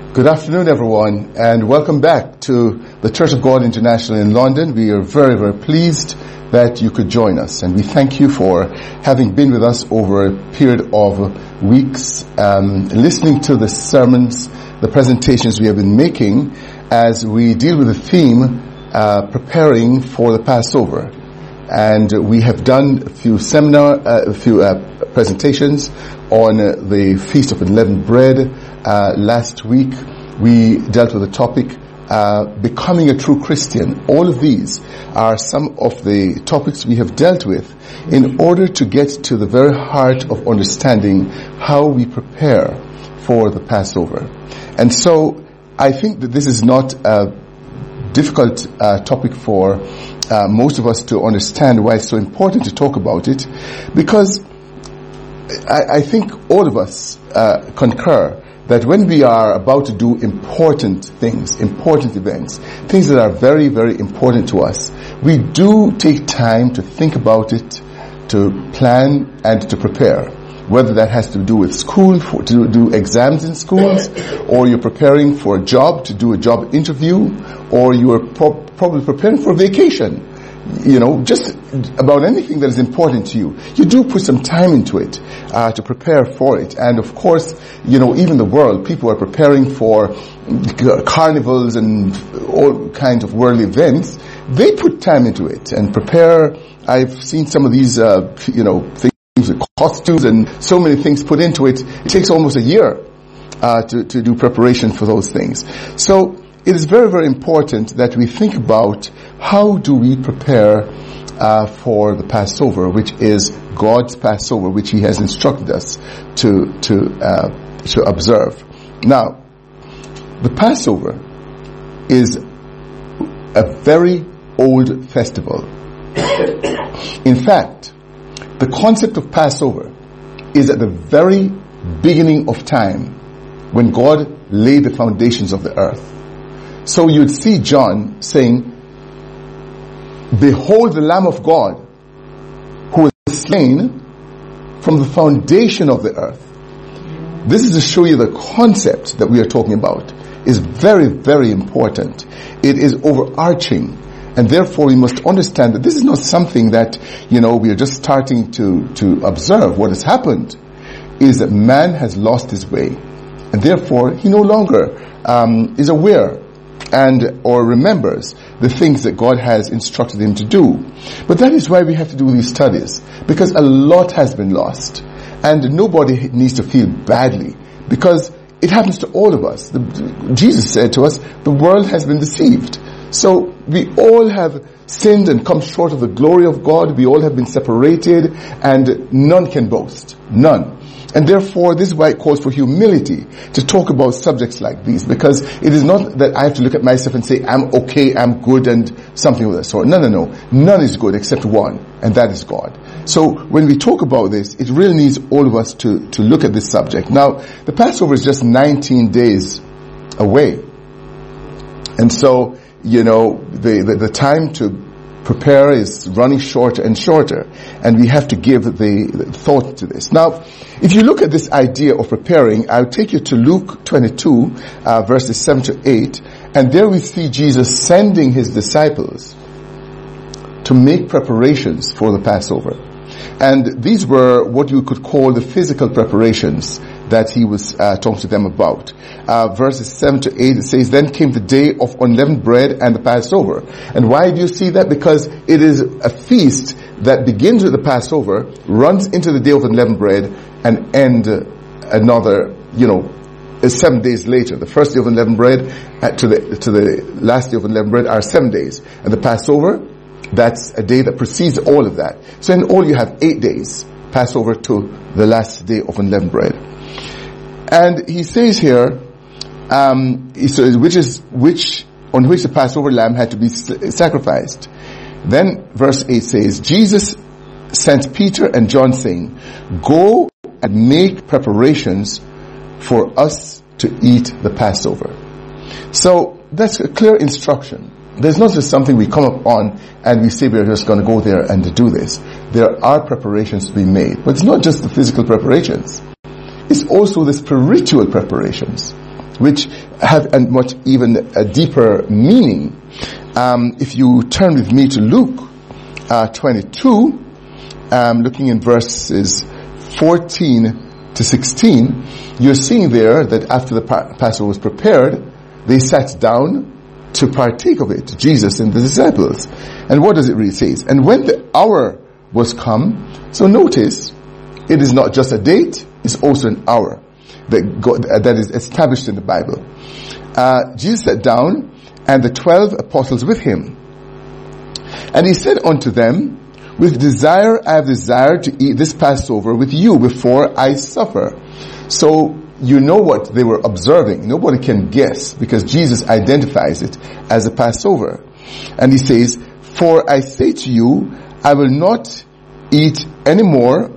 Good afternoon, everyone, and welcome back to the Church of God International in London. We are very, very pleased that you could join us, and we thank you for having been with us over a period of weeks, listening to the sermons, the presentations we have been making as we deal with the theme, preparing for the Passover. And we have done a few presentations on the Feast of Unleavened Bread. Last week we dealt with the topic, becoming a true Christian. All of these are some of the topics we have dealt with in order to get to the very heart of understanding how we prepare for the Passover. And so I think that this is not a difficult topic for most of us to understand why it's so important to talk about it, because I think all of us concur that when we are about to do important things, important events, things that are very, very important to us, we do take time to think about it, to plan and to prepare. Whether that has to do with school, to do exams in schools, or you're preparing for a job, to do a job interview, or you're probably preparing for a vacation. You know, just about anything that is important to you. You do put some time into it, to prepare for it. And of course, you know, even the world, people are preparing for carnivals and all kinds of worldly events. They put time into it and prepare. I've seen some of these, things with costumes and so many things put into it. It takes almost a year, to do preparation for those things. So, it is very, very important that we think about how do we prepare for the Passover, which is God's Passover, which He has instructed us to observe. Now, the Passover is a very old festival. In fact, the concept of Passover is at the very beginning of time when God laid the foundations of the earth. So you'd see John saying, "Behold the Lamb of God, who was slain from the foundation of the earth." This is to show you the concept that we are talking about is very, very important. It is overarching, and therefore we must understand that this is not something that, we are just starting to observe. What has happened is that man has lost his way, and therefore he no longer is aware or remembers the things that God has instructed him to do. But that is why we have to do these studies, because a lot has been lost, and nobody needs to feel badly, because it happens to all of us. Jesus said to us, the world has been deceived. So we all have sinned and come short of the glory of God. We all have been separated, and none can boast. None. And therefore, this is why it calls for humility to talk about subjects like these, because it is not that I have to look at myself and say, I'm okay, I'm good, and something of that sort. No. None is good except one, and that is God. So when we talk about this, it really needs all of us to look at this subject. Now, the Passover is just 19 days away. And so, the time to prepare is running shorter and shorter, and we have to give the thought to this. Now, if you look at this idea of preparing, I'll take you to Luke 22, verses 7 to 8, and there we see Jesus sending His disciples to make preparations for the Passover. And these were what you could call the physical preparations that He was talking to them about. Verses 7 to 8, it says, "Then came the day of unleavened bread and the Passover." And why do you see that? Because it is a feast that begins with the Passover, runs into the day of unleavened bread, and end another, 7 days later. The first day of unleavened bread to the last day of unleavened bread are 7 days. And the Passover, that's a day that precedes all of that. So in all you have 8 days, Passover to the last day of unleavened bread. And he says here, on which the Passover lamb had to be sacrificed. Then verse 8 says, Jesus sent Peter and John saying, "Go and make preparations for us to eat the Passover." So that's a clear instruction. There's not just something we come up on and we say we're just going to go there and to do this. There are preparations to be made. But it's not just the physical preparations. It's also the spiritual preparations. which have a much even a deeper meaning. If you turn with me to Luke 22, looking in verses 14 to 16, you're seeing there that after the Passover was prepared, they sat down to partake of it, Jesus and the disciples. And what does it really say? And when the hour was come, so notice, it is not just a date, it's also an hour that is established in the Bible. Jesus sat down, and the 12 apostles with him. And he said unto them, with desire I have desired to eat this Passover with you before I suffer. So you know what they were observing. Nobody can guess, because Jesus identifies it as a Passover. And he says, for I say to you, I will not eat any more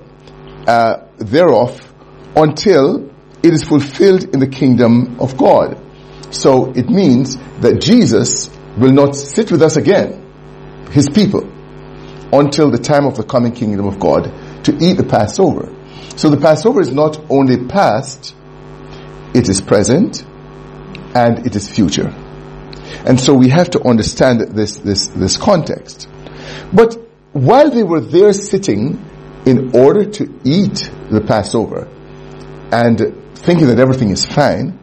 thereof until it is fulfilled in the kingdom of God. So it means that Jesus will not sit with us again, his people, until the time of the coming kingdom of God, to eat the Passover. So the Passover is not only past, it is present, and it is future. And so we have to understand this context. But while they were there sitting in order to eat the Passover and thinking that everything is fine,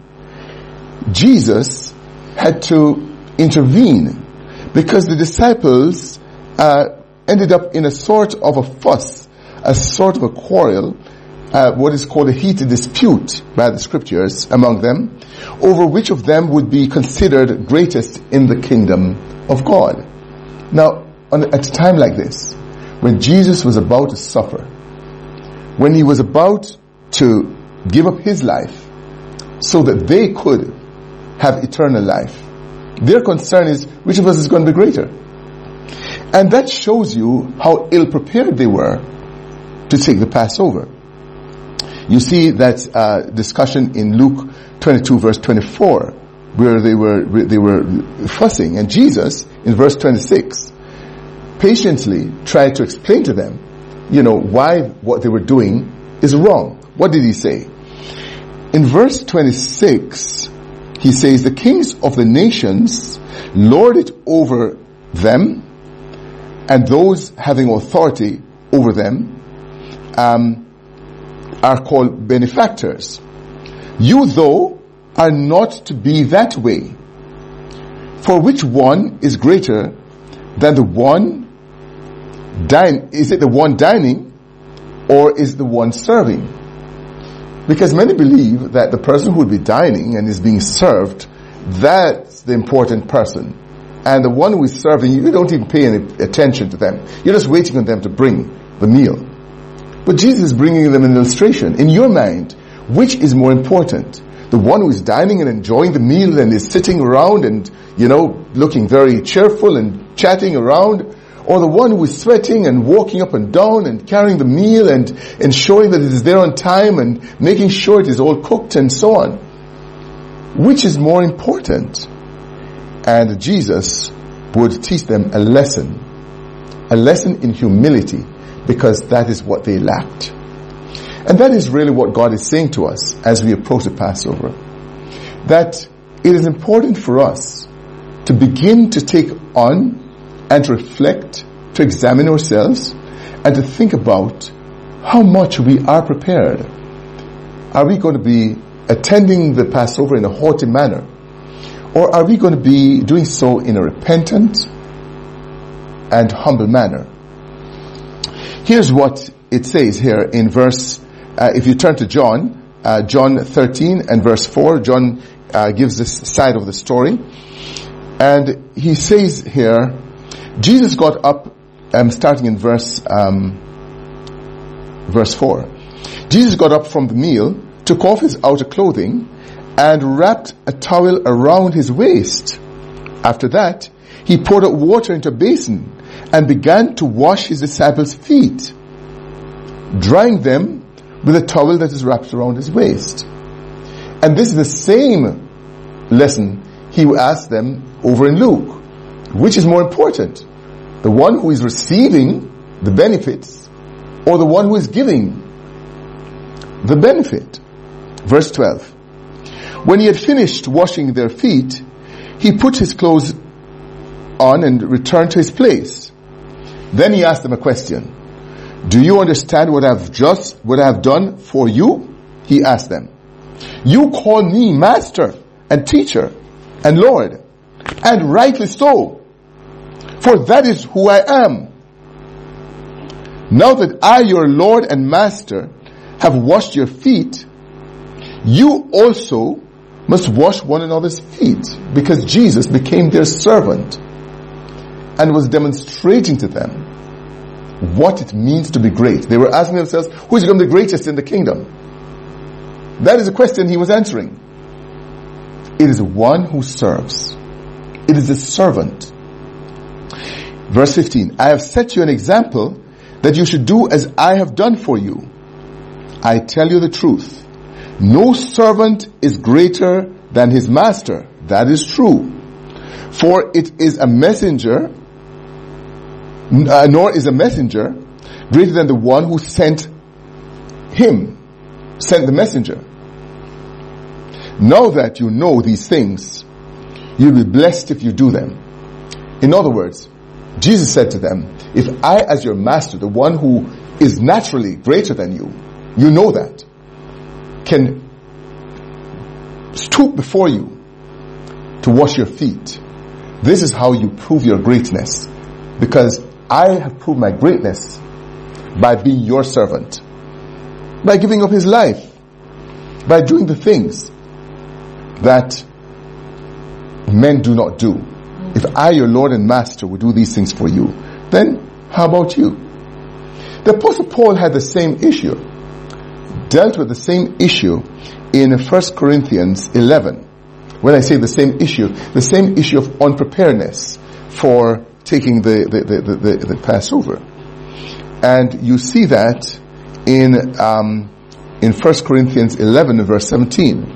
Jesus had to intervene, because the disciples ended up in a sort of a fuss, a sort of a quarrel, what is called a heated dispute by the scriptures among them, over which of them would be considered greatest in the kingdom of God. Now, at a time like this, when Jesus was about to suffer, when he was about to give up his life so that they could have eternal life, their concern is, which of us is going to be greater? And that shows you how ill-prepared they were to take the Passover. You see that discussion in Luke 22 verse 24, where they were fussing, and Jesus in verse 26 patiently tried to explain to them, why what they were doing is wrong. What did he say? In verse 26, he says, the kings of the nations lord it over them, and those having authority over them are called benefactors. You, though, are not to be that way. For which one is greater than the one is it the one dining, or is the one serving? Because many believe that the person who would be dining and is being served, that's the important person. And the one who is serving, you don't even pay any attention to them. You're just waiting on them to bring the meal. But Jesus is bringing them an illustration. In your mind, which is more important? The one who is dining and enjoying the meal and is sitting around and, looking very cheerful and chatting around, or the one who is sweating and walking up and down and carrying the meal and ensuring that it is there on time and making sure it is all cooked and so on? Which is more important? And Jesus would teach them a lesson in humility, because that is what they lacked. And that is really what God is saying to us as we approach the Passover. That it is important for us to begin to take on and to reflect, to examine ourselves, and to think about how much we are prepared. Are we going to be attending the Passover in a haughty manner? Or are we going to be doing so in a repentant and humble manner? Here's what it says here in verse, if you turn to John 13 and verse 4, John gives this side of the story. And he says here, Jesus got up, starting in verse 4. Jesus got up from the meal, took off his outer clothing, and wrapped a towel around his waist. After that, he poured out water into a basin and began to wash his disciples' feet, drying them with a towel that is wrapped around his waist. And this is the same lesson he asked them over in Luke. Which is more important? The one who is receiving the benefits, or the one who is giving the benefit? Verse 12. When he had finished washing their feet, he put his clothes on and returned to his place. Then he asked them a question. Do you understand what I have done for you? He asked them. You call me master and teacher and Lord, and rightly so, for that is who I am. Now that I, your Lord and master, have washed your feet, you also must wash one another's feet, because Jesus became their servant and was demonstrating to them what it means to be great. They were asking themselves, who is going to be the greatest in the kingdom? That is a question he was answering. It is one who serves. It is the servant. Verse 15, I have set you an example that you should do as I have done for you. I tell you the truth. No servant is greater than his master. That is true. For it is a messenger, nor is a messenger greater than the one who sent the messenger. Now that you know these things, you'll be blessed if you do them. In other words, Jesus said to them, if I, as your master, the one who is naturally greater than you, you know that, can stoop before you to wash your feet, this is how you prove your greatness. Because I have proved my greatness by being your servant, by giving up his life, by doing the things that men do not do. If I, your Lord and Master, would do these things for you, then how about you? The Apostle Paul had the same issue, dealt with the same issue in 1 Corinthians 11. When I say the same issue of unpreparedness for taking the Passover. And you see that in 1 Corinthians 11 verse 17.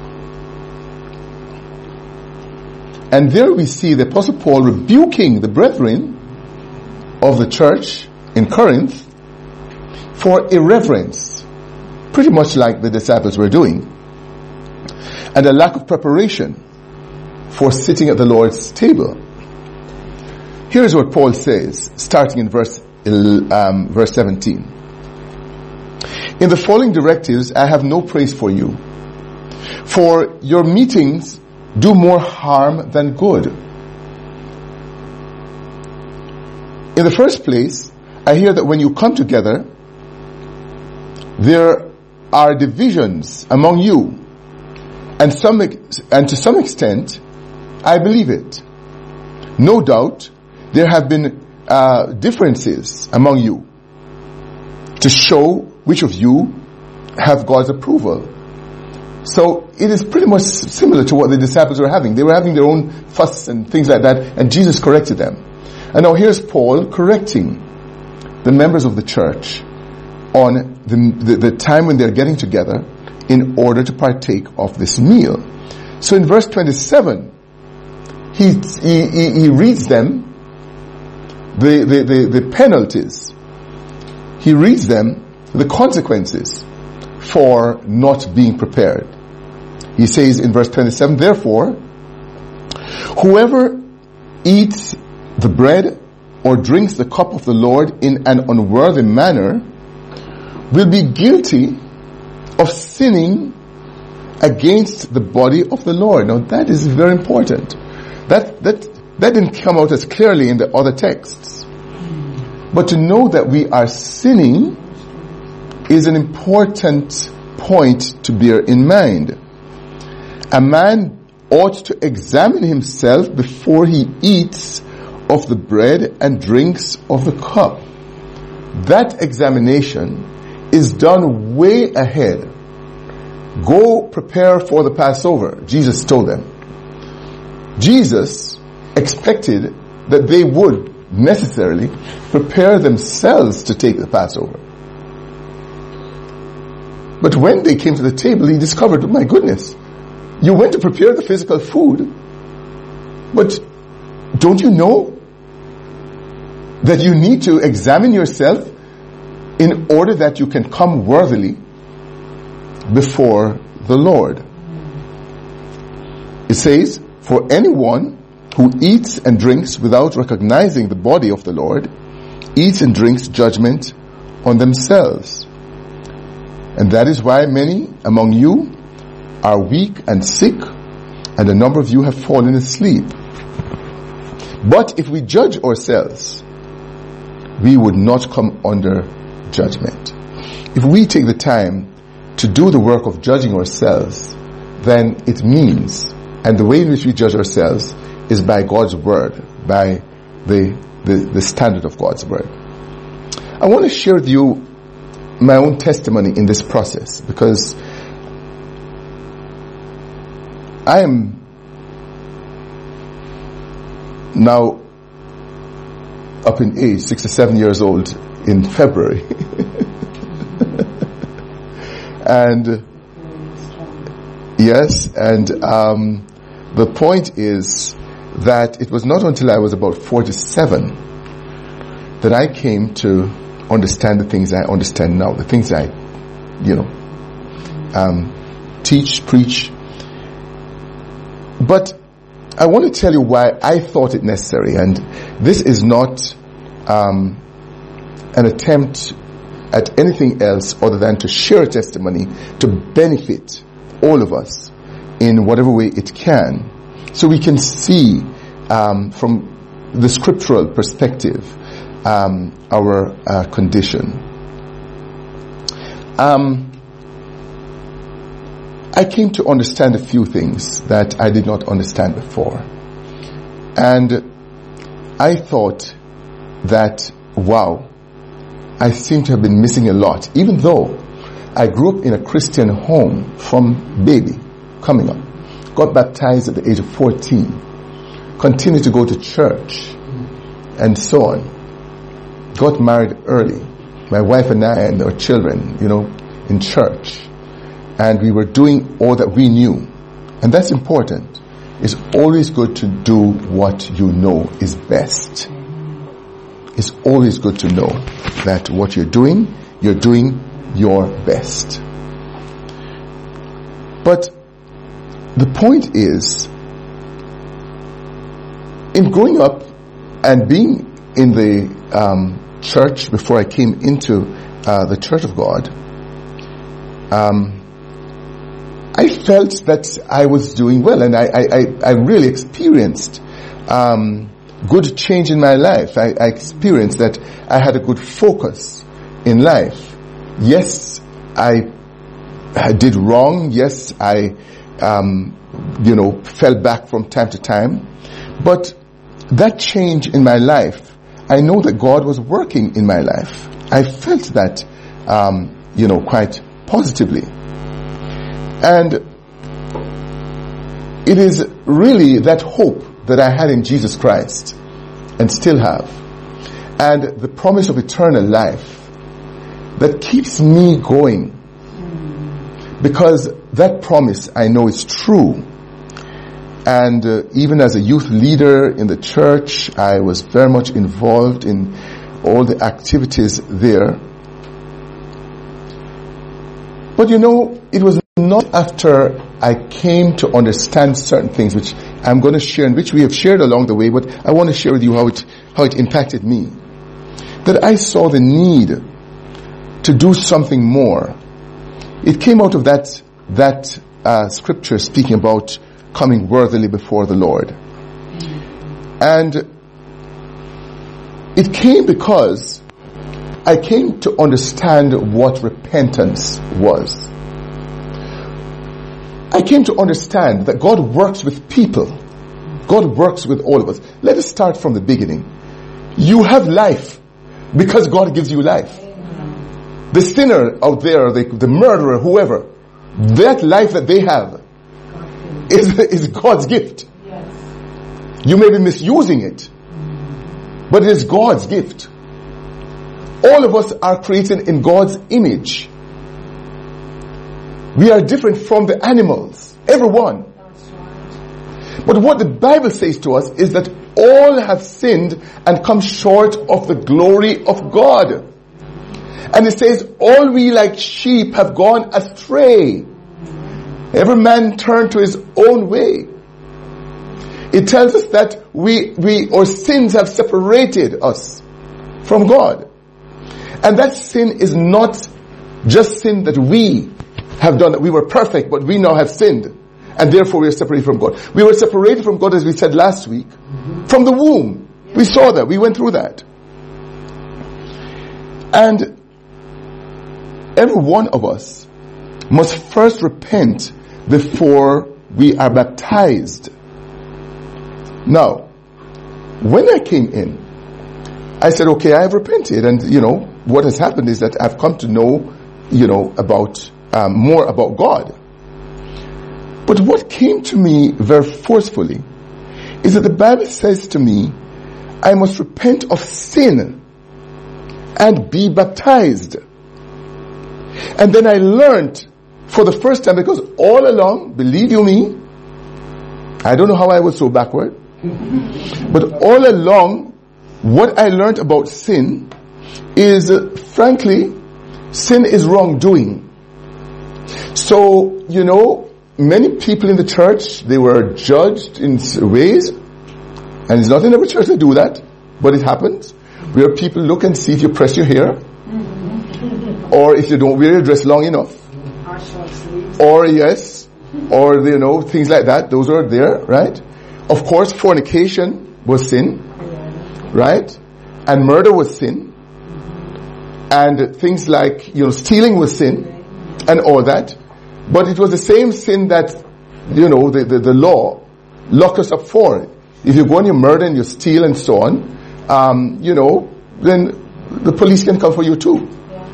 And there we see the Apostle Paul rebuking the brethren of the church in Corinth for irreverence, pretty much like the disciples were doing, and a lack of preparation for sitting at the Lord's table. Here's what Paul says, starting in verse 17. In the following directives, I have no praise for you, for your meetings do more harm than good. In the first place, I hear that when you come together, there are divisions among you, and to some extent, I believe it. No doubt, there have been differences among you to show which of you have God's approval. So it is pretty much similar to what the disciples were having. They were having their own fuss and things like that, and Jesus corrected them. And now here's Paul correcting the members of the church on the time when they're getting together in order to partake of this meal. So in verse 27, he reads them the penalties. He reads them the consequences for not being prepared. He says in verse 27, therefore, whoever eats the bread or drinks the cup of the Lord in an unworthy manner will be guilty of sinning against the body of the Lord. Now that is very important. That didn't come out as clearly in the other texts. But to know that we are sinning is an important point to bear in mind. A man ought to examine himself before he eats of the bread and drinks of the cup. That examination is done way ahead. Go prepare for the Passover, Jesus told them. Jesus expected that they would necessarily prepare themselves to take the Passover. But when they came to the table, he discovered, oh my goodness, you went to prepare the physical food, but don't you know that you need to examine yourself in order that you can come worthily before the Lord? It says, for anyone who eats and drinks without recognizing the body of the Lord eats and drinks judgment on themselves. And that is why many among you are weak and sick, and a number of you have fallen asleep. But if we judge ourselves, we would not come under judgment. If we take the time to do the work of judging ourselves, then it means, and the way in which we judge ourselves is by God's word, by the standard of God's word. I want to share with you my own testimony in this process, because I am now up in age, 67 years old in February. And yes, and the point is that it was not until I was about 47 that I came to understand the things I understand now, the things I, teach, preach. But I want to tell you why I thought it necessary, and this is not an attempt at anything else other than to share a testimony to benefit all of us in whatever way it can, so we can see from the scriptural perspective our condition. I came to understand a few things that I did not understand before. And I thought that, wow, I seem to have been missing a lot, even though I grew up in a Christian home from baby, coming up. Got baptized at the age of 14. Continued to go to church, and so on. Got married early. My wife and I and our children, in church. And we were doing all that we knew. And that's important. It's always good to do what you know is best. It's always good to know that what you're doing your best. But the point is, in growing up and being in the church before I came into the Church of God, I felt that I was doing well, and I really experienced good change in my life. I experienced that I had a good focus in life. Yes, I did wrong. Yes, I fell back from time to time. But that change in my life, I know that God was working in my life. I felt that, quite positively. And it is really that hope that I had in Jesus Christ, and still have, and the promise of eternal life that keeps me going, because that promise I know is true. And even as a youth leader in the church, I was very much involved in all the activities there. But it was not after I came to understand certain things, which I'm going to share, and which we have shared along the way, but I want to share with you how it impacted me, that I saw the need to do something more. It came out of that scripture speaking about coming worthily before the Lord. And it came because I came to understand what repentance was. I came to understand that God works with people. God works with all of us. Let us start from the beginning. You have life because God gives you life. The sinner out there, the murderer, whoever, that life that they have is God's gift. You may be misusing it, but it is God's gift. All of us are created in God's image. We are different from the animals, everyone. But what the Bible says to us is that all have sinned and come short of the glory of God. And it says, all we like sheep have gone astray. Every man turned to his own way. It tells us that our sins have separated us from God. And that sin is not just sin that we have done, that we were perfect, but we now have sinned. And therefore we are separated from God. We were separated from God, as we said last week, from the womb. We saw that. We went through that. And every one of us must first repent before we are baptized. Now, when I came in, I said, okay, I have repented. And, what has happened is that I've come to know, about more about God. But what came to me very forcefully is that the Bible says to me, I must repent of sin and be baptized. And then I learned for the first time, because all along, believe you me, I don't know how I was so backward, but all along, what I learned about sin is, frankly, sin is wrongdoing. So, many people in the church, they were judged in ways, and it's not in every church they do that, but it happens, where people look and see if you press your hair, or if you don't wear your dress long enough, or things like that. Those are there, right? Of course, fornication was sin, right? And murder was sin, and things like stealing was sin, and all that. But it was the same sin that the law locked us up for. If you go and you murder and you steal and so on, then the police can come for you too.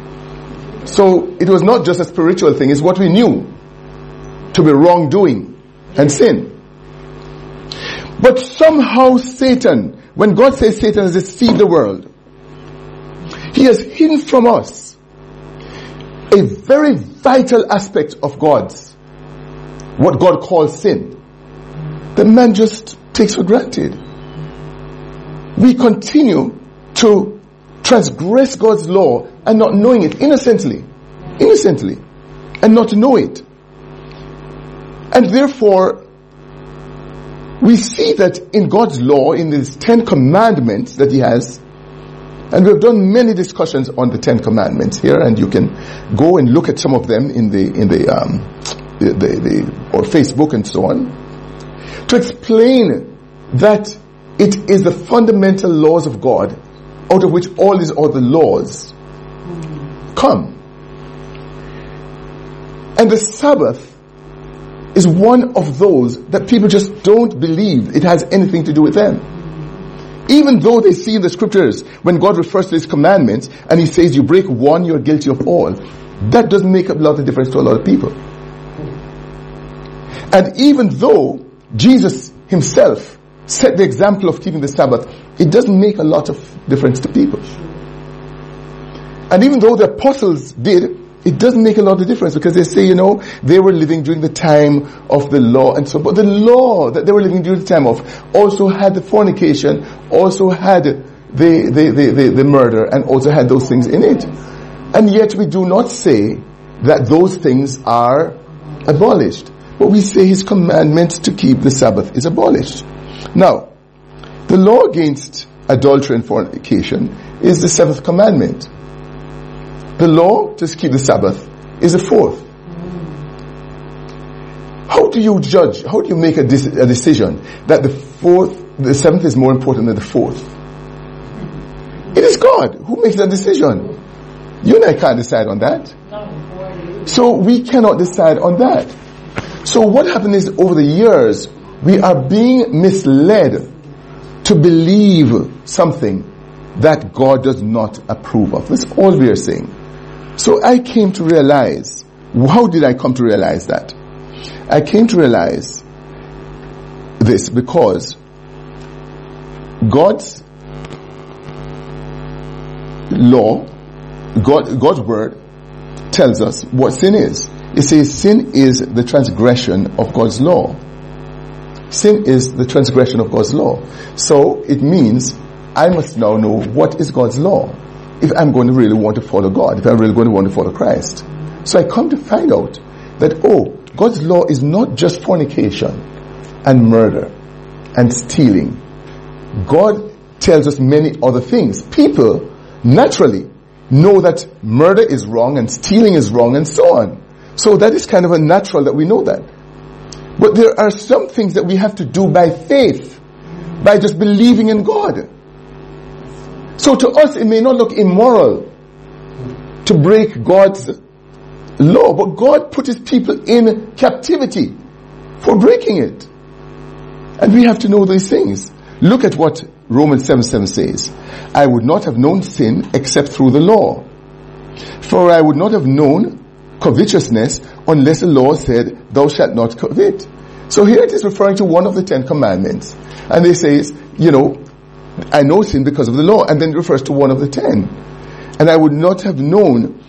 So it was not just a spiritual thing, it's what we knew to be wrongdoing and sin. But somehow Satan, when God says Satan has deceived the world, he has hidden from us a very vital aspect of what God calls sin. The man just takes for granted. We continue to transgress God's law and not knowing it, innocently, and not know it. And therefore, we see that in God's law, in these 10 commandments that he has, and we've done many discussions on the 10 commandments here, and you can go and look at some of them in or Facebook and so on, to explain that it is the fundamental laws of God out of which all these other laws come. And the Sabbath is one of those that people just don't believe it has anything to do with them. Even though they see in the scriptures, when God refers to his commandments, and he says you break one, you're guilty of all. That doesn't make a lot of difference to a lot of people. And even though Jesus himself set the example of keeping the Sabbath, it doesn't make a lot of difference to people. And even though the apostles did, it doesn't make a lot of difference, because they say, they were living during the time of the law and so on. But the law that they were living during the time of also had the fornication, also had the murder, and also had those things in it. And yet we do not say that those things are abolished. But we say his commandment to keep the Sabbath is abolished. Now, the law against adultery and fornication is the 7th commandment. The law to keep the Sabbath is the 4th. How do you judge? How do you make a decision that the 7th is more important than the 4th? It is God who makes that decision. You and I can't decide on that. So we cannot decide on that. So what happened is, over the years, we are being misled to believe something that God does not approve of. That's all we are saying. So I came to realize, how did I come to realize that? I came to realize this because God's law, God's word tells us what sin is. It says sin is the transgression of God's law. Sin is the transgression of God's law. So it means I must now know what is God's law if I'm going to really want to follow God, if I'm really going to want to follow Christ. So I come to find out that, God's law is not just fornication and murder and stealing. God tells us many other things. People naturally know that murder is wrong and stealing is wrong and so on. So that is kind of a natural that we know that. But there are some things that we have to do by faith, by just believing in God. So to us it may not look immoral to break God's law, but God put his people in captivity for breaking it. And we have to know these things. Look at what Romans 7:7 says. I would not have known sin except through the law. For I would not have known covetousness unless the law said, thou shalt not covet. So here it is referring to one of the 10 commandments. And they say, I know sin because of the law. And then it refers to one of the 10. And I would not have known,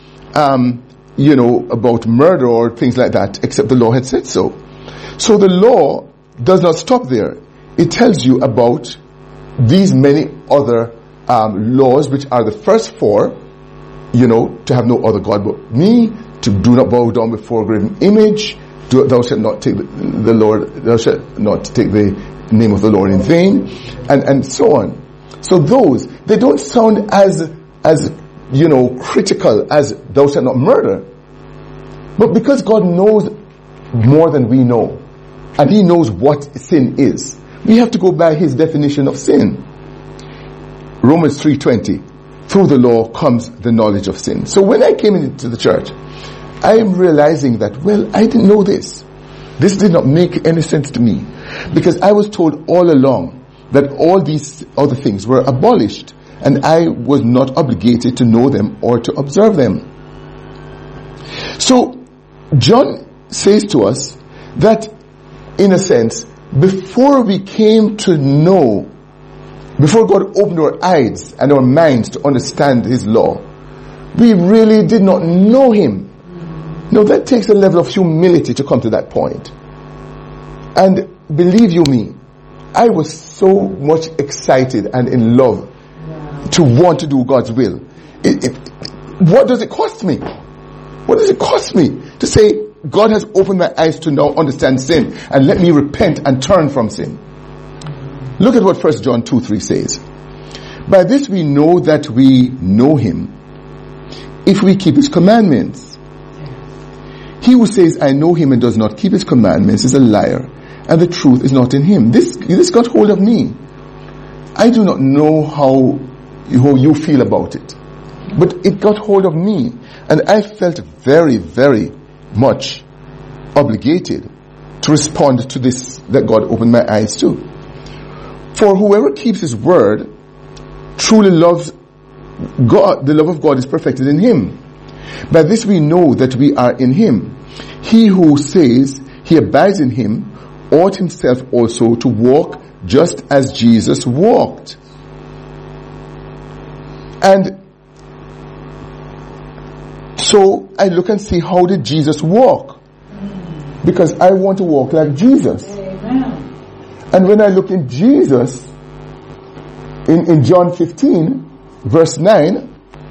about murder or things like that except the law had said so. So the law does not stop there. It tells you about these many other laws, which are the first 4, to have no other God but me, to do not bow down before a graven image, thou shalt not take thou shalt not take the name of the Lord in vain, and so on. So those, they don't sound as critical as thou shalt not murder. But because God knows more than we know, and he knows what sin is, we have to go by his definition of sin. Romans 3:20, through the law comes the knowledge of sin. So when I came into the church, I am realizing that, I didn't know this. This did not make any sense to me. Because I was told all along that all these other things were abolished, and I was not obligated to know them or to observe them. So, John says to us that, in a sense, before we came to know, before God opened our eyes and our minds to understand his law, we really did not know him. Now that takes a level of humility to come to that point. And believe you me, I was so much excited and in love to want to do God's will. What does it cost me? What does it cost me to say, God has opened my eyes to now understand sin, and let me repent and turn from sin? Look at what 1 John 2:3 says. By this we know that we know him, if we keep his commandments. He who says, I know him and does not keep his commandments is a liar, and the truth is not in him. This got hold of me. I do not know how you feel about it, but it got hold of me, and I felt very, very much obligated to respond to this that God opened my eyes to. For whoever keeps his word truly loves God. The love of God is perfected in him. By this we know that we are in him. He who says he abides in him ought himself also to walk just as Jesus walked. And so I look and see, how did Jesus walk? Because I want to walk like Jesus. Amen. And when I look in Jesus, in John 15, verse 9,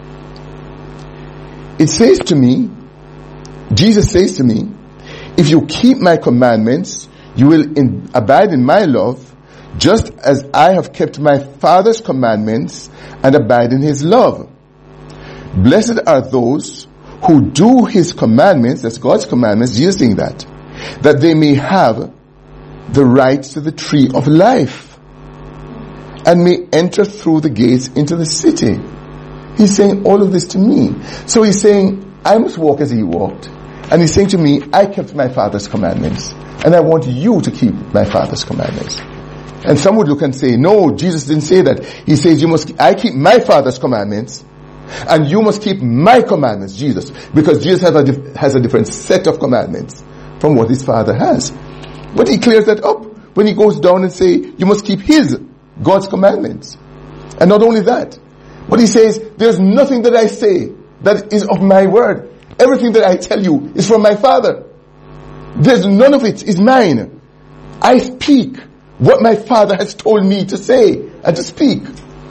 it says to me, Jesus says to me, if you keep my commandments, you will abide in my love, just as I have kept my Father's commandments and abide in his love. Blessed are those who do his commandments, that's God's commandments, Jesus saying that they may have the right to the tree of life and may enter through the gates into the city. He's saying all of this to me. So he's saying, I must walk as he walked. And he's saying to me, I kept my Father's commandments, and I want you to keep my Father's commandments. And some would look and say, no, Jesus didn't say that. He says, I keep my Father's commandments, and you must keep my commandments, Jesus. Because Jesus has a different set of commandments from what his Father has. But he clears that up when he goes down and say, you must keep God's commandments. And not only that, but he says, there's nothing that I say that is of my word. Everything that I tell you is from my Father. There's none of it is mine. I speak what my Father has told me to say and to speak.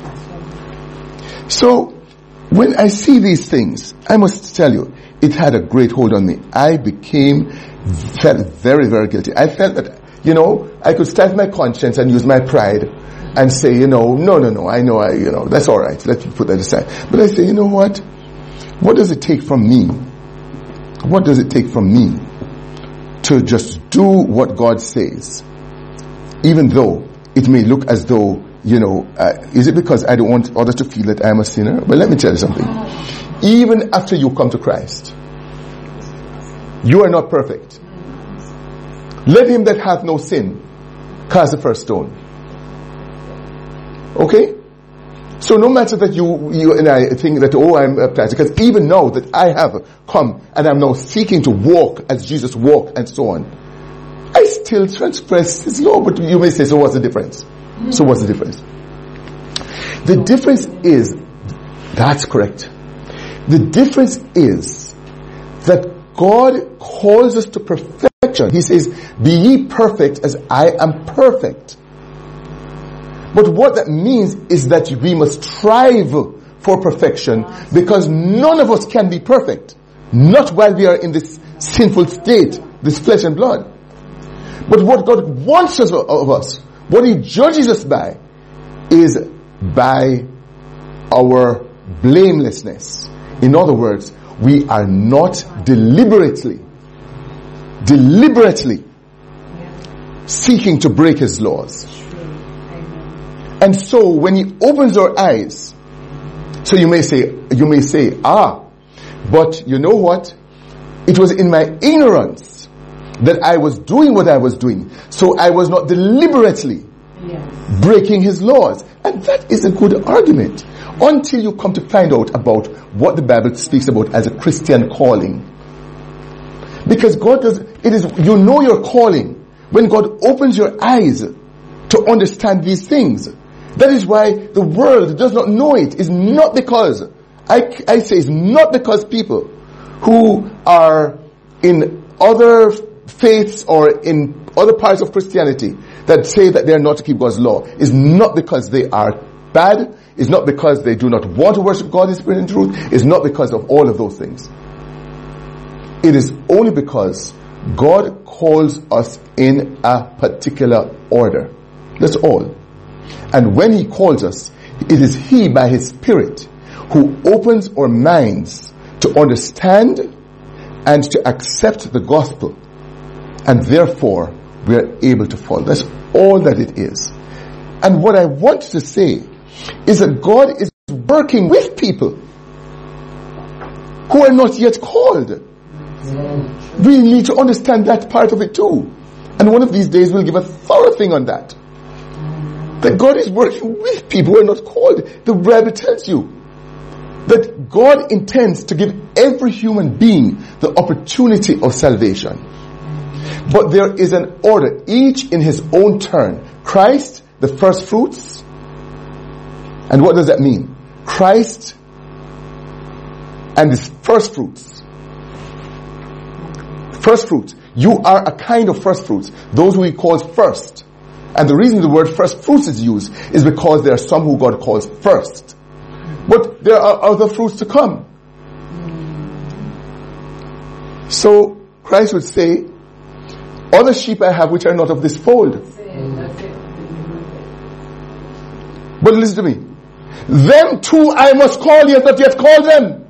So, when I see these things, I must tell you, it had a great hold on me. I felt very, very guilty. I felt that I could stifle my conscience and use my pride and say, no, that's all right. Let's put that aside. But I say, you know what? What does it take from me? What does it take from me to just do what God says? Even though it may look as though, is it because I don't want others to feel that I am a sinner? But let me tell you something. Even after you come to Christ, you are not perfect. Let him that hath no sin cast the first stone. Okay? So no matter that you and I think that, I'm baptized, because even now that I have come and I'm now seeking to walk as Jesus walked and so on, I still transgress his law. But you may say, so what's the difference? So what's the difference? The difference is, that's correct. The difference is that God calls us to perfection. He says, be ye perfect as I am perfect. But what that means is that we must strive for perfection, because none of us can be perfect. Not while we are in this sinful state, this flesh and blood. But what God wants of us, what he judges us by, is by our blamelessness. In other words, we are not deliberately seeking to break his laws. And so when he opens our eyes, so you may say, but you know what? It was in my ignorance that I was doing what I was doing. So I was not deliberately breaking his laws. And that is a good argument. Until you come to find out about what the Bible speaks about as a Christian calling. Because your calling when God opens your eyes to understand these things. That is why the world does not know it. It's not because, I say it's not because people who are in other faiths or in other parts of Christianity that say that they are not to keep God's law. It's not because they are bad. It's not because they do not want to worship God in spirit and truth. It's not because of all of those things. It is only because God calls us in a particular order. That's all. And when he calls us, it is he by his Spirit who opens our minds to understand and to accept the gospel. And therefore, we are able to follow. That's all that it is. And what I want to say is that God is working with people who are not yet called. We need to understand that part of it too. And one of these days we'll give a thorough thing on that. That God is working with people who are not called. The Bible tells you that God intends to give every human being the opportunity of salvation. But there is an order, each in his own turn. Christ, the first fruits. And what does that mean? Christ and his first fruits. First fruits. You are a kind of first fruits. Those who he calls first. And the reason the word first fruits is used is because there are some who God calls first. But there are other fruits to come. So Christ would say, other sheep I have which are not of this fold. But listen to me. Them too I must call, he has not yet called them.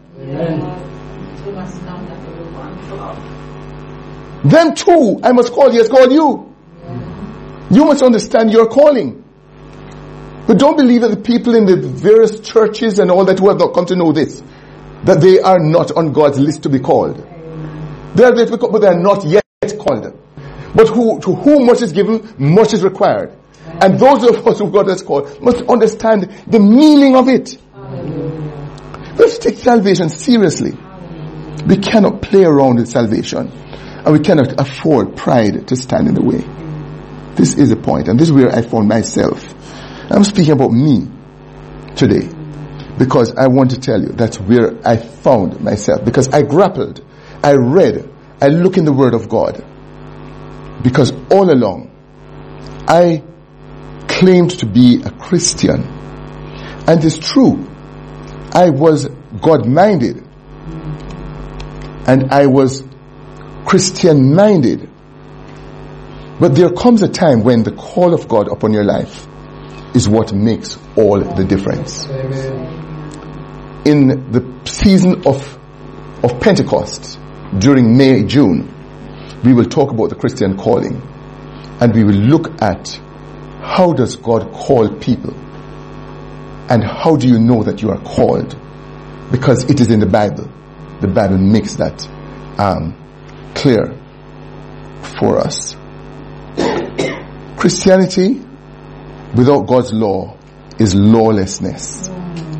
Them too I must call, he has called you. You must understand your calling. But don't believe that the people in the various churches and all that who have not come to know this, that they are not on God's list to be called. They are there to be called, but they are not yet called. But to whom much is given, much is required. And those of us who God has called must understand the meaning of it. Let's take salvation seriously. We cannot play around with salvation. And we cannot afford pride to stand in the way. This is the point, and this is where I found myself. I'm speaking about me today because I want to tell you that's where I found myself, because I grappled, I read, I look in the Word of God, because all along I claimed to be a Christian, and it's true, I was God-minded and I was Christian-minded. But there comes a time when the call of God upon your life is what makes all the difference. Amen. In the season of Pentecost, during May, June, we will talk about the Christian calling, and we will look at how does God call people, and how do you know that you are called? Because it is in the Bible. The Bible makes that clear for us. Christianity without God's law is lawlessness.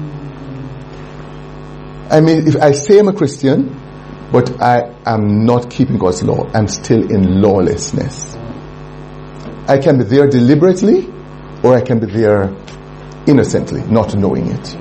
I mean, if I say I'm a Christian, but I am not keeping God's law, I'm still in lawlessness. I can be there deliberately, or I can be there innocently, not knowing it.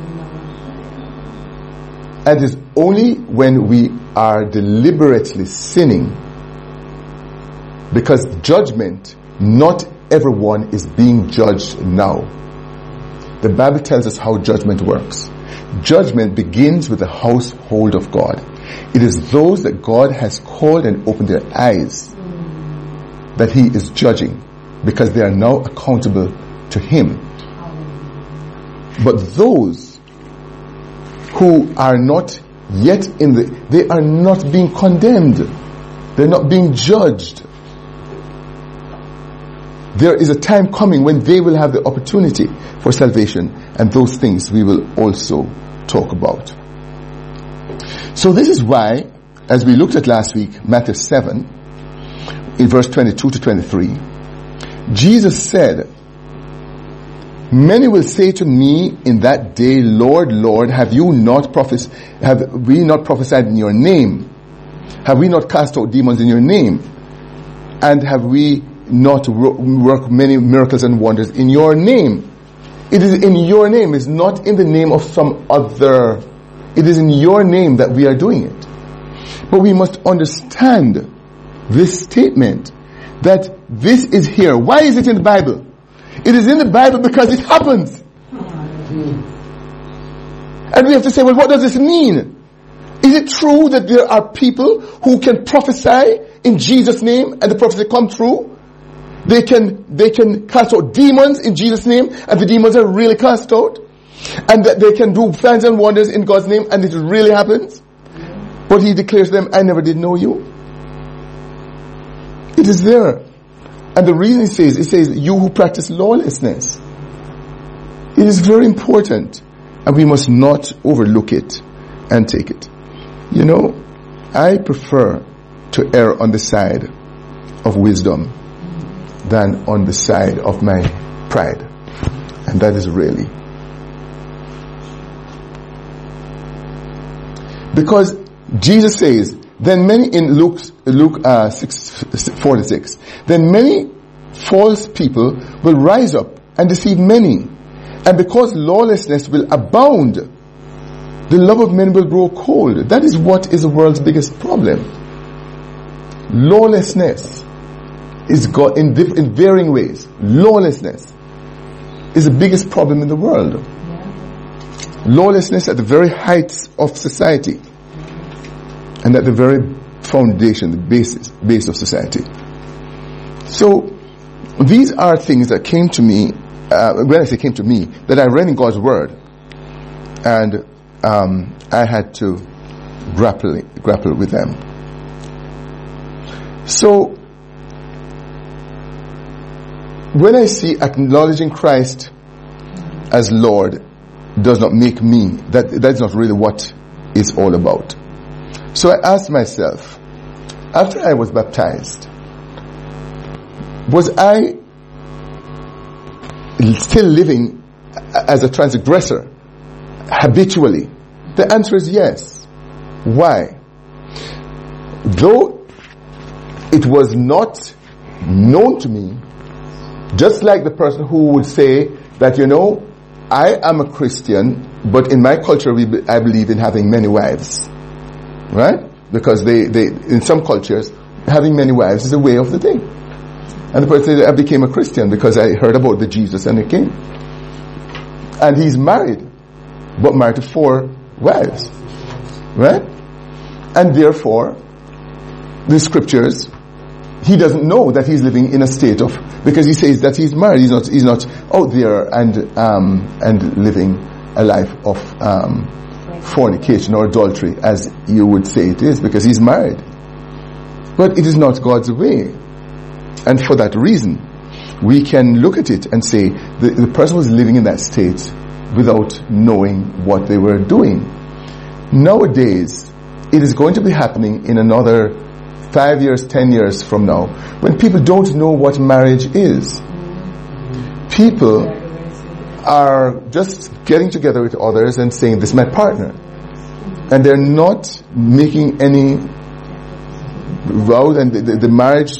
And it is only when we are deliberately sinning, because judgment, not everyone is being judged now. The Bible tells us how judgment works. Judgment begins with the household of God. It is those that God has called and opened their eyes that He is judging, because they are now accountable to Him. But those who are not yet they are not being condemned. They're not being judged. There is a time coming when they will have the opportunity for salvation, and those things we will also talk about. So this is why, as we looked at last week, Matthew 7, in verse 22 to 23, Jesus said, "Many will say to me in that day, Lord, Lord, have we not prophesied in your name? Have we not cast out demons in your name? And have we not worked many miracles and wonders in your name?" It is in your name. It's not in the name of some other. It is in your name that we are doing it. But we must understand this statement, that this is here. Why is it in the Bible? It is in the Bible because it happens. And we have to say, well, what does this mean? Is it true that there are people who can prophesy in Jesus' name and the prophecy come true? They can cast out demons in Jesus' name, and the demons are really cast out. And that they can do signs and wonders in God's name, and it really happens. But He declares to them, I never did know you. It is there. And the reason it says, you who practice lawlessness. It is very important, and we must not overlook it and take it. You know, I prefer to err on the side of wisdom than on the side of my pride. And that is really. Because Jesus says, then many, in Luke 6:46, then many false people will rise up and deceive many. And because lawlessness will abound, the love of men will grow cold. That is what is the world's biggest problem. Lawlessness is God in varying ways. Lawlessness is the biggest problem in the world. Lawlessness at the very heights of society, and at the very foundation, the base of society. So these are things that came to me, when I say came to me, that I read in God's Word, and I had to grapple with them. So when I see acknowledging Christ as Lord does not make me, that's not really what it's all about. So I asked myself, after I was baptized, was I still living as a transgressor habitually? The answer is yes. Why? Though it was not known to me, just like the person who would say that, you know, I am a Christian, but in my culture I believe in having many wives. Right? Because they in some cultures, having many wives is a way of the thing. And the person said, I became a Christian because I heard about the Jesus and it came. And he's married, but married to 4 wives. Right? And therefore, the scriptures he doesn't know that he's living in a state of, because he says that he's married. He's not out there and living a life of fornication or adultery, as you would say it is, because he's married. But it is not God's way. And for that reason, we can look at it and say the person was living in that state without knowing what they were doing. Nowadays, it is going to be happening in another 5 years, 10 years from now, when people don't know what marriage is. People are just getting together with others and saying, this is my partner. And they're not making any vows, and the marriage,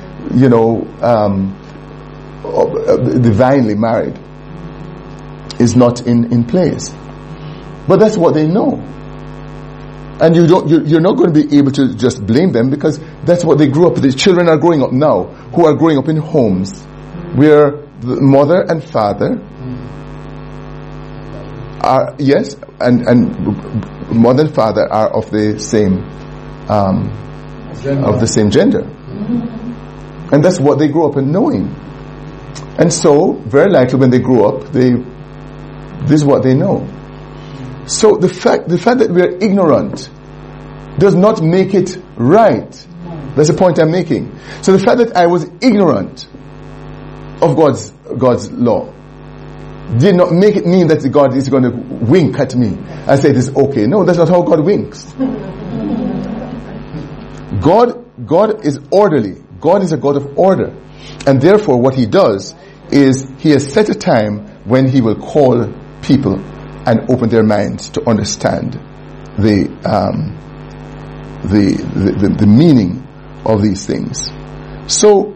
divinely married is not in place. But that's what they know. And you're not going to be able to just blame them, because that's what they grew up with. The children are growing up now, who are growing up in homes where the mother and father are, yes, and mother and father are of the same gender. And that's what they grew up in knowing. And so, very likely when they grow up, this is what they know. So the fact that we are ignorant does not make it right. That's the point I'm making. So the fact that I was ignorant of God's law did not make it mean that God is going to wink at me and say it is okay. No, that's not how God winks. God is orderly. God is a God of order. And therefore what he does is he has set a time when he will call people and open their minds to understand the meaning of these things. So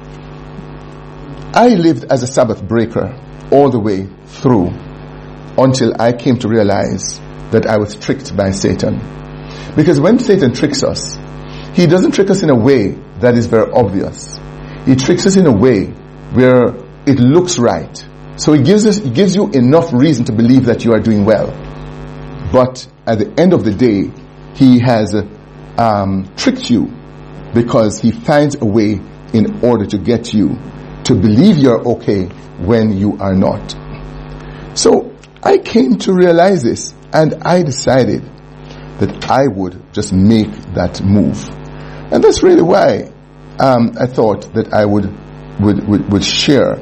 I lived as a Sabbath breaker all the way through until I came to realize that I was tricked by Satan. Because when Satan tricks us, he doesn't trick us in a way that is very obvious. He tricks us in a way where it looks right. So he gives you enough reason to believe that you are doing well. But at the end of the day, he has tricked you, because he finds a way in order to get you to believe you're okay when you are not. So I came to realize this, and I decided that I would just make that move. And that's really why I thought that I would share,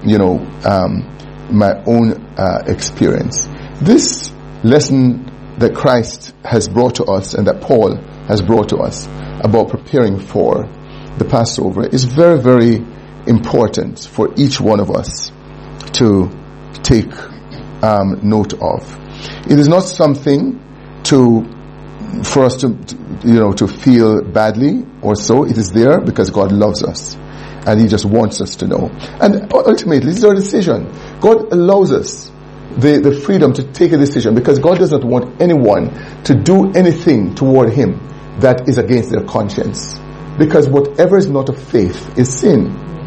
my own experience. This lesson that Christ has brought to us and that Paul has brought to us about preparing for the Passover is very, very important for each one of us to take note of. It is not something for us to feel badly or so. It is there because God loves us and he just wants us to know. And ultimately, it's our decision. God allows us the freedom to take a decision, because God does not want anyone to do anything toward him that is against their conscience, because whatever is not of faith is sin.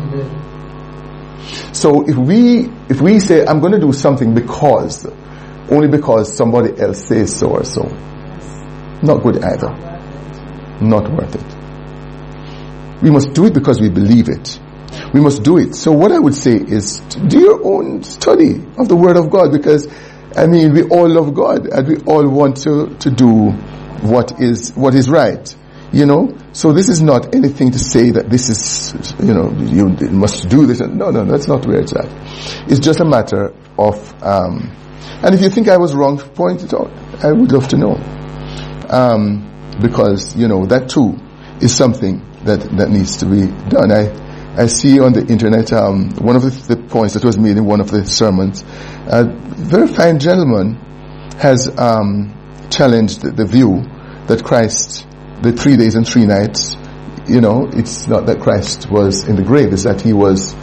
So if we say, I'm going to do something only because somebody else says so or so, not good either. Not worth it. We must do it because we believe it. We must do it. So what I would say is, do your own study of the Word of God, because we all love God and we all want to do what is right. So this is not anything to say that this is, you must do this. No, that's not where it's at. It's just a matter of, and if you think I was wrong, point it out. I would love to know. Because, that too is something that needs to be done. I see on the internet, one of the points that was made in one of the sermons, a very fine gentleman has, challenged the view that Christ, the 3 days and 3 nights, it's not that Christ was in the grave, it's that he was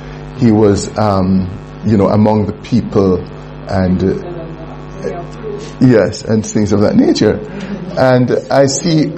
among the people and, yes, and things of that nature. And I see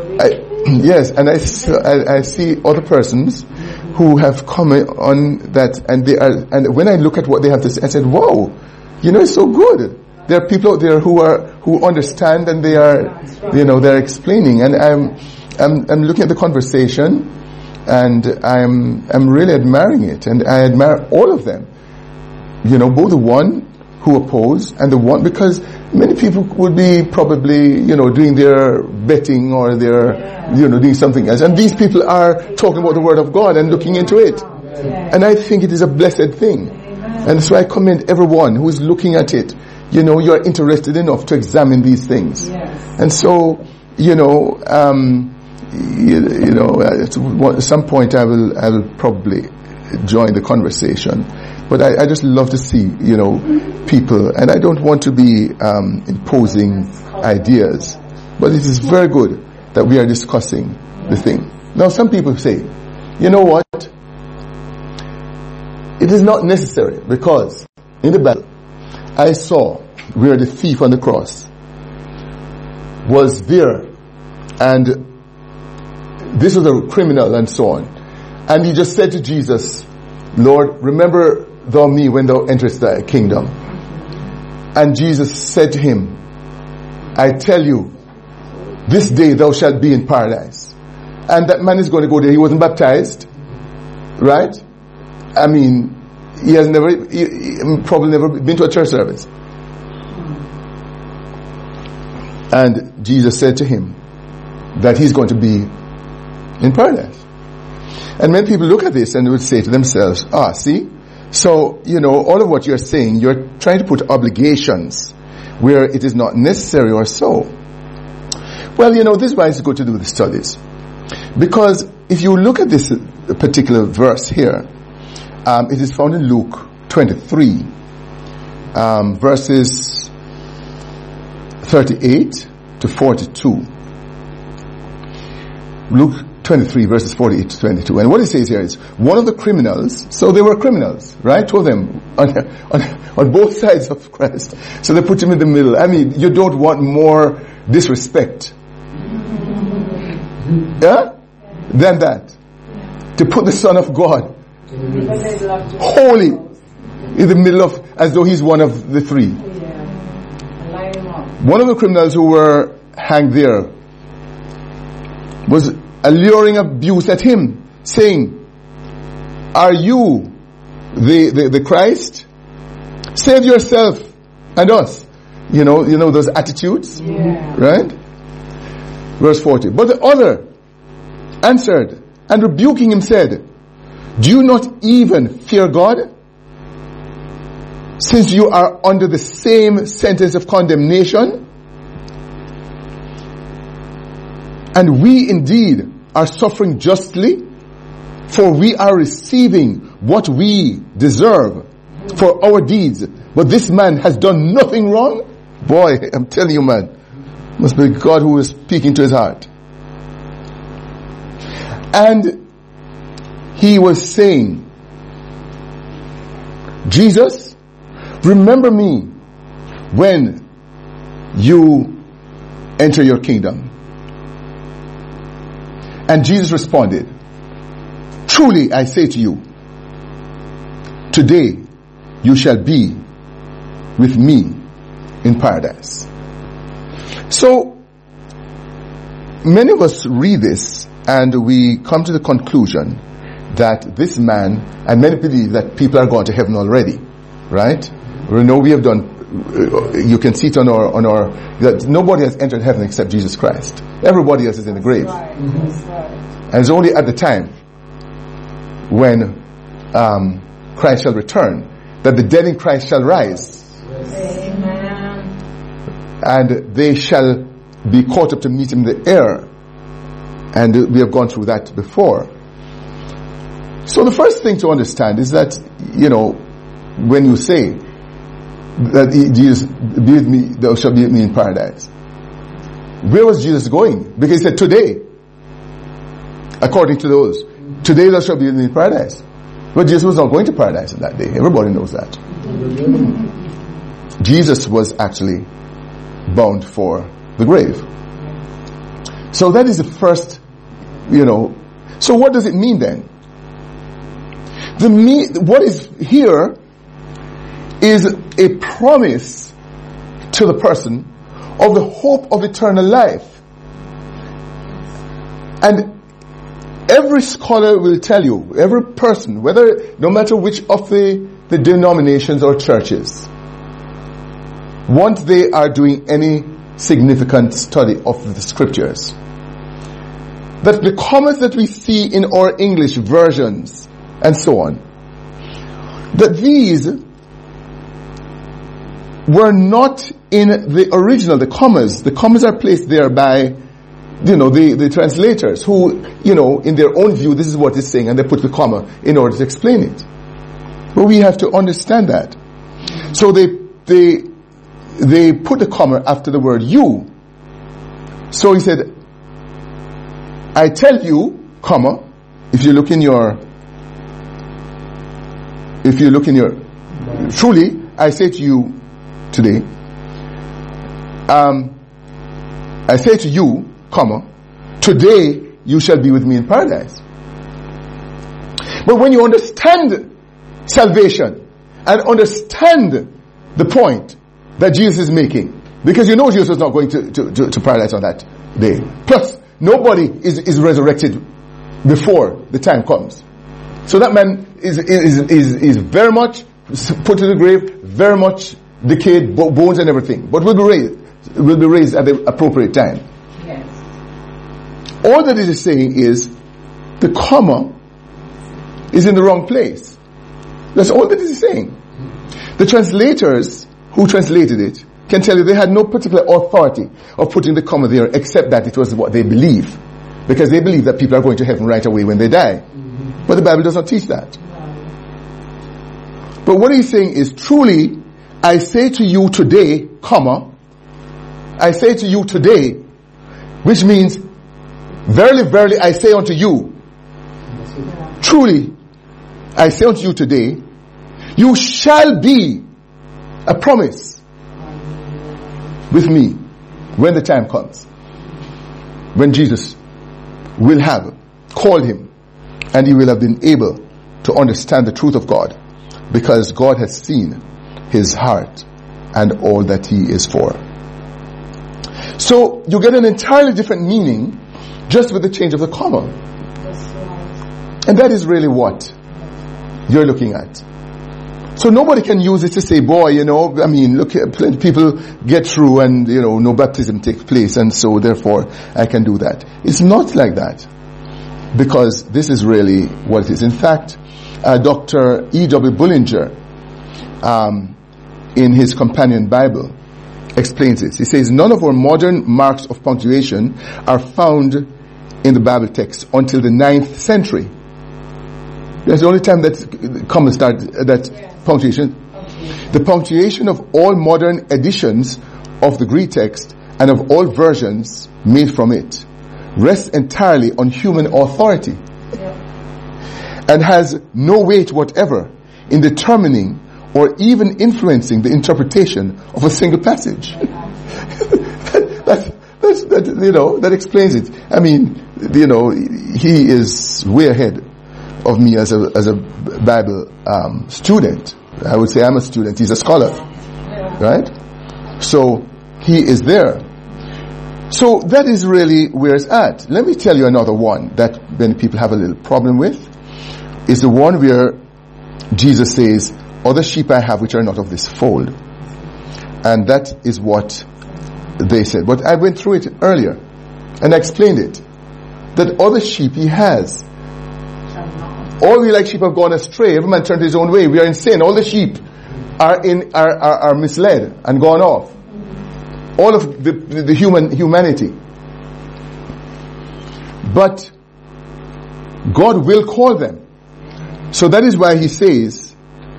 other persons who have come on that, and when I look at what they have to say, I said, wow, it's so good. There are people out there who understand, and they are, they're explaining. And I'm looking at the conversation, And I'm really admiring it, and I admire all of them. You know, both the one who oppose and the one, because many people would be probably, doing their betting or their, doing something else. And these people are talking about the Word of God and looking into it. And I think it is a blessed thing. And so I commend everyone who is looking at it. You're interested enough to examine these things. And so, at some point I will probably join the conversation. But I just love to see, people, and I don't want to be imposing ideas, but it is very good that we are discussing the thing. Now some people say, you know what? It is not necessary, because in the Bible I saw where the thief on the cross was there, and this was a criminal and so on, and he just said to Jesus, Lord, remember thou me when thou enterest thy kingdom. And Jesus said to him, I tell you, this day thou shalt be in paradise. And that man is going to go there. He wasn't baptized, right? I mean, he probably never been to a church service. And Jesus said to him that he's going to be in paradise. And many people look at this and would say to themselves, see? So, all of what you're saying, you're trying to put obligations where it is not necessary or so. Well, this is why it's good to do the studies. Because if you look at this particular verse here, it is found in Luke 23, verses 38 to 42. Luke 23 verses 48 to 22. And what it says here is, one of the criminals, so they were criminals, right? Two of them on both sides of Christ. So they put him in the middle. I mean, you don't want more disrespect, than that. To put the Son of God, holy, in the middle of, as though he's one of the three. One of the criminals who were hanged there was alluring abuse at him, saying, are you the Christ? Save yourself and us. You know those attitudes, right? Verse 40. But the other answered and rebuking him said, do you not even fear God, since you are under the same sentence of condemnation? And we indeed are suffering justly, for we are receiving what we deserve for our deeds. But this man has done nothing wrong. Boy, I'm telling you, man, must be God who is speaking to his heart. And he was saying, Jesus, remember me when you enter your kingdom. And Jesus responded, truly I say to you, today you shall be with me in paradise. So many of us read this and we come to the conclusion that this man, and many believe that people are going to heaven already, right? We know we have done, you can see it on our that nobody has entered heaven except Jesus Christ. Everybody else is in the grave. And it's only at the time when Christ shall return that the dead in Christ shall rise. Amen. And they shall be caught up to meet him in the air. And we have gone through that before. So the first thing to understand is that, when you say that Jesus, be with me, thou shalt be with me in paradise, where was Jesus going? Because he said, today, according to those, today thou shalt be with me in paradise. But Jesus was not going to paradise in that day. Everybody knows that. Jesus was actually bound for the grave. So that is the first, So what does it mean then? What is here is a promise to the person of the hope of eternal life. And every scholar will tell you, every person, no matter which of the denominations or churches, once they are doing any significant study of the scriptures, that the commas that we see in our English versions and so on, that these were not in the original. The commas are placed there by, the translators who, in their own view, this is what it's saying, and they put the comma in order to explain it. But we have to understand that. So they put the comma after the word you. So he said, I tell you, comma, if you look in your, truly, I say to you today, I say to you, comma, today you shall be with me in paradise. But when you understand salvation and understand the point that Jesus is making, because Jesus is not going to paradise on that day. Plus, nobody is resurrected before the time comes. So that man is very much put to the grave, very much decayed, bones and everything. But will be raised at the appropriate time. Yes. All that it is saying is the comma is in the wrong place. That's all that it is saying. The translators who translated it can tell you they had no particular authority of putting the comma there, except that it was what they believe. Because they believe that people are going to heaven right away when they die. Mm-hmm. But the Bible does not teach that. But what he's saying is, truly, I say to you today, comma, I say to you today, which means, verily, verily, I say unto you, truly, I say unto you today, you shall be a promise with me when the time comes, when Jesus will have called him, and he will have been able to understand the truth of God, because God has seen his heart and all that he is for. So you get an entirely different meaning just with the change of the comma. And that is really what you're looking at. So nobody can use it to say, look, plenty people get through and, no baptism takes place, and so therefore I can do that. It's not like that. Because this is really what it is. In fact, Dr. E.W. Bullinger, in his Companion Bible, explains it. He says, none of our modern marks of punctuation are found in the Bible text until the 9th century. That's the only time that commas start, that punctuation. The punctuation of all modern editions of the Greek text and of all versions made from it rests entirely on human authority and has no weight whatever in determining or even influencing the interpretation of a single passage. That explains it. I mean, he is way ahead of me as a Bible student. I would say I'm a student. He's a scholar, right? So he is there. So that is really where it's at. Let me tell you another one that many people have a little problem with. Is the one where Jesus says, other sheep I have which are not of this fold. And that is what they said. But I went through it earlier and I explained it. That other sheep he has. All we like sheep have gone astray. Every man turned his own way. We are in sin. All the sheep are misled and gone off. All of the humanity. But God will call them. So that is why he says,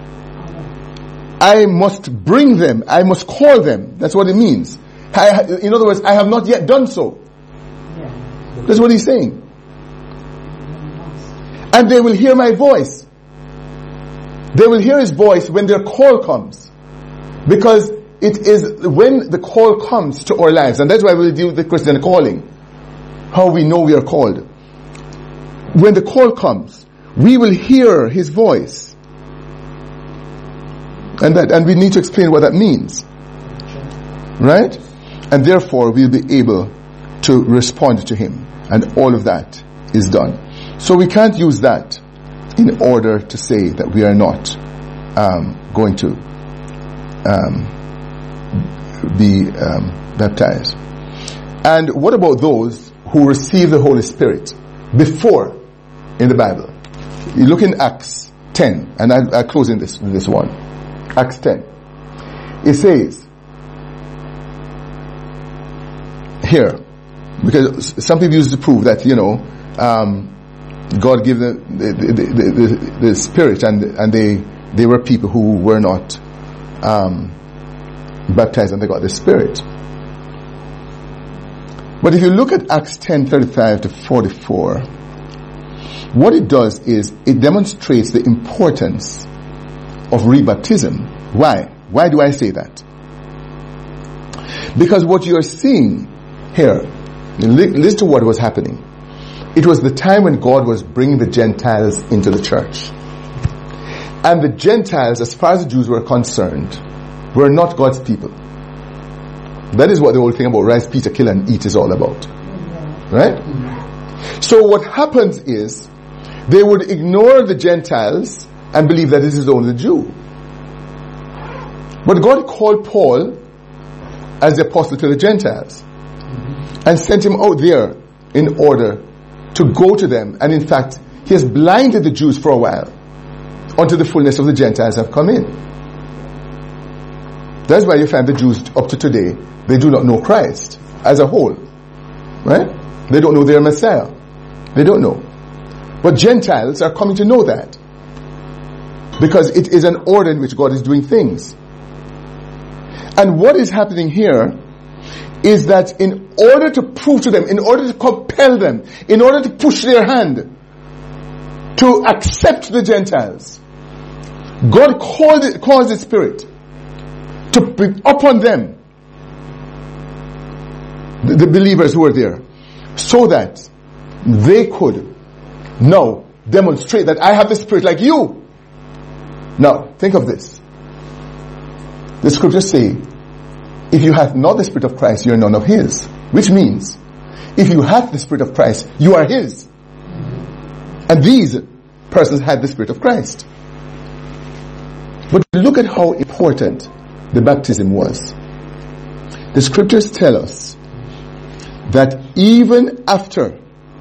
I must bring them. I must call them. That's what it means. In other words, I have not yet done so. That's what he's saying. And they will hear my voice. They will hear his voice when their call comes. Because it is when the call comes to our lives. And that's why we'll deal with the Christian calling. How we know we are called. When the call comes, we will hear his voice. And we need to explain what that means. Right? And therefore we'll be able to respond to him. And all of that is done. So we can't use that in order to say that we are not going to be baptized. And what about those who receive the Holy Spirit before in the Bible? You look in Acts 10, and I'll close in this one. Acts 10. It says here, because some people use to prove that, God gave the Spirit, and they were people who were not baptized and they got the Spirit. But if you look at Acts 10:35 to 44, what it does is it demonstrates the importance of rebaptism. Why? Why do I say that? Because what you're seeing here, listen to what was happening. It was the time when God was bringing the Gentiles into the church. And the Gentiles, as far as the Jews were concerned, were not God's people. That is what the whole thing about rise, Peter, kill and eat is all about. Right? So what happens is, they would ignore the Gentiles and believe that this is only the Jew. But God called Paul as the apostle to the Gentiles and sent him out there in order to go to them. And in fact, he has blinded the Jews for a while until the fullness of the Gentiles have come in. That's why you find the Jews up to today, they do not know Christ as a whole. Right? They don't know their Messiah. They don't know. But Gentiles are coming to know that. Because it is an order in which God is doing things. And what is happening here is that in order to prove to them, in order to compel them, in order to push their hand to accept the Gentiles, God caused the Spirit to bring upon them the believers who were there, so that they could now demonstrate that I have the Spirit like you. Now, think of this. The scriptures say, if you have not the Spirit of Christ, you are none of His. Which means, if you have the Spirit of Christ, you are His. And these persons had the Spirit of Christ. But look at how important the baptism was. The scriptures tell us that even after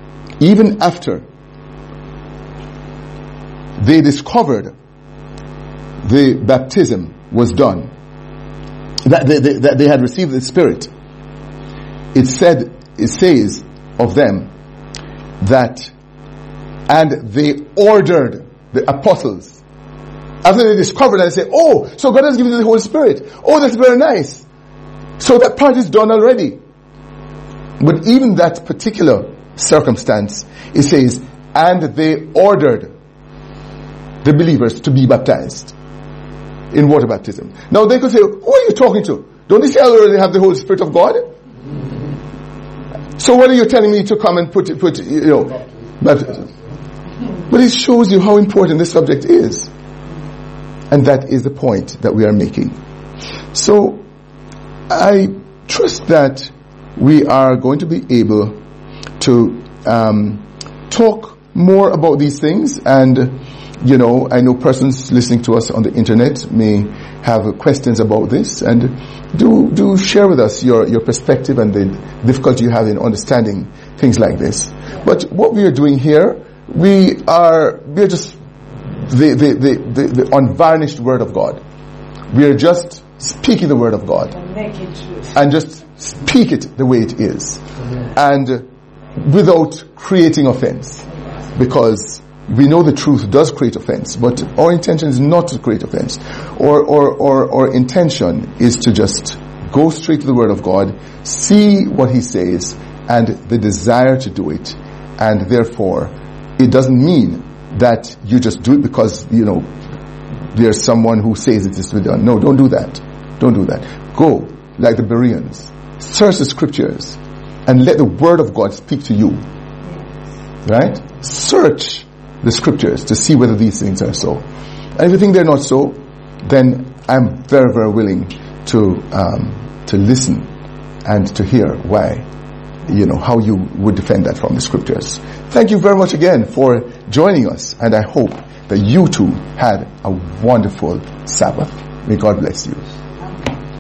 they discovered the baptism was done, that they had received the Spirit, it says of them that, and they ordered the apostles, after they discovered and say, oh, so God has given them the Holy Spirit. Oh, that's very nice. So that part is done already. But even that particular circumstance, it says, and they ordered the believers to be baptized in water baptism. Now they could say, who are you talking to? Don't they say I already have the Holy Spirit of God? So what are you telling me to come and put baptism? But it shows you how important this subject is. And that is the point that we are making. So I trust that we are going to be able to talk more about these things. And I know persons listening to us on the internet may have questions about this, and do share with us your perspective and the difficulty you have in understanding things like this. But what we are doing here, we are just the unvarnished Word of God. We are just speaking the Word of God and just speak it the way it is, and without creating offense, because we know the truth does create offense, but our intention is not to create offense. Our intention is to just go straight to the Word of God, see what He says, and the desire to do it. And therefore, it doesn't mean that you just do it because, there's someone who says it is to be done. No, don't do that. Don't do that. Go, like the Bereans, search the scriptures, and let the Word of God speak to you. Right? Search the scriptures to see whether these things are so. And if you think they're not so, then I'm very, very willing to listen and to hear why how you would defend that from the scriptures. Thank you very much again for joining us, and I hope that you too had a wonderful Sabbath. May God bless you.